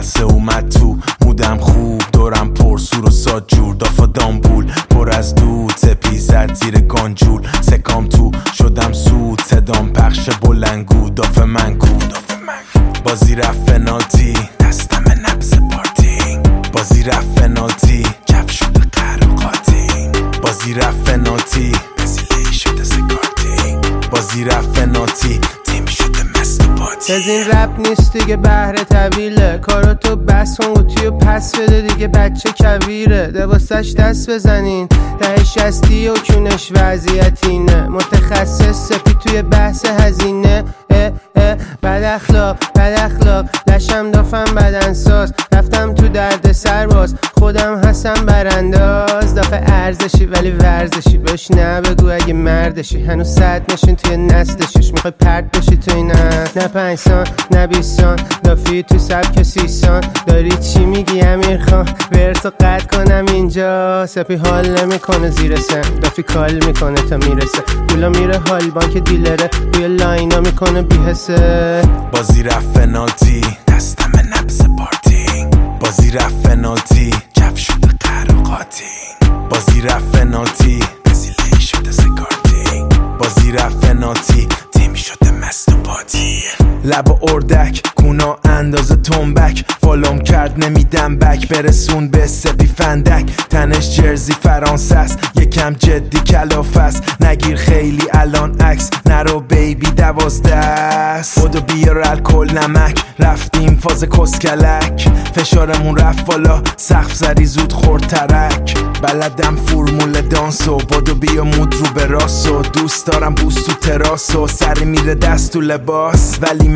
جلسه اومد تو مودم خوب، دورم پر سور و ساد جور، دافا دامبول پر از دود، سپی زد زیر گانجول، سکام تو شدم سود، صدام پخش بلنگو، داف من کو، بازی رفت فنالتی، دستم نبض پارتی، بازی رفت فنالتی، جف شده قرقاتی، بازی رفت فنالتی، بزیلی شده سکارتی، بازی رفت فنالتی، تیم شده مست و پاتی. از این رپ نیست دیگه بهره طویله، کارو تو بس کن قوطی و پس بده دیگه، بچه کویره دوستش دست بزنین، ته شستی و کونش وضعیت اینه، متخصص سپی توی بحث هزینه، بد اخلاق لشم دافم بدنساز، رفتم تو درد سرباز، خودم هستم برانداز، دافه ارزشی ولی ورزشی، بهش نه بگو اگه مردشی، هنوز 100 نشین توی نسلشش، میخوای پرت بشی توی نه 5 سان نه 20 سان، دافی تو سبک 30 سان، داری چی میگی امیر خان، ورتو قطع کنم اینجا، سپی حال نمیکنه زیر سن، دافی کال میکنه تا میرسه، پولا میره حال بانک دیلره، روی لاینا میکنه بیهسه. بازی رفت فنالتی، دستم نبض پارتی، بازی رفت فنالتی، جف شده قرقاتی، بازی رفت فنالتی، بزیلی شده سکارتی، بازی رفت فنالتی، تیم شده مست و پاتی. لب اردک کونا اندازه تنبک، فالوم کرد نمیدم بک، برسون به سپی فندک، تنش جرزی فرانسه است، یکم جدی کلاف است، نگیر خیلی الان عکس، نرو بیبی 12 است، خودو بیار الکل نمک، رفتیم فاز کسکلک، فشارمون رفت بالا، سقف زری زود خورد ترک، بلدم فرمول دانسو، بادو بیا مود رو به راسو، دوست دارم بوست تو تراسو، سری میره دست تو لباس،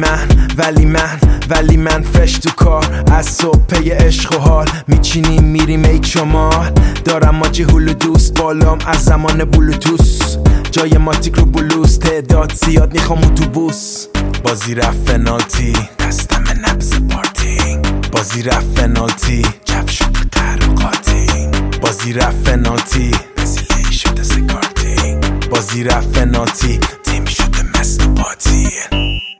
ولی من فش تو کار، از صبح پی عشق و حال، میچینیم میریم ایک شمال، دارم ماجی هلو دوست بالام از زمان بلوتوس، جای ماتیک رو بلوز، تعداد زیاد میخوام اتوبوس. بازی رفت فنالتی، دستم نبض پارتی، بازی رفت فنالتی، جف شده قرقاتی، بازی رفت فنالتی، بزیلی شده سکارتی، بازی رفت فنالتی، تیم شده مست و پاتی.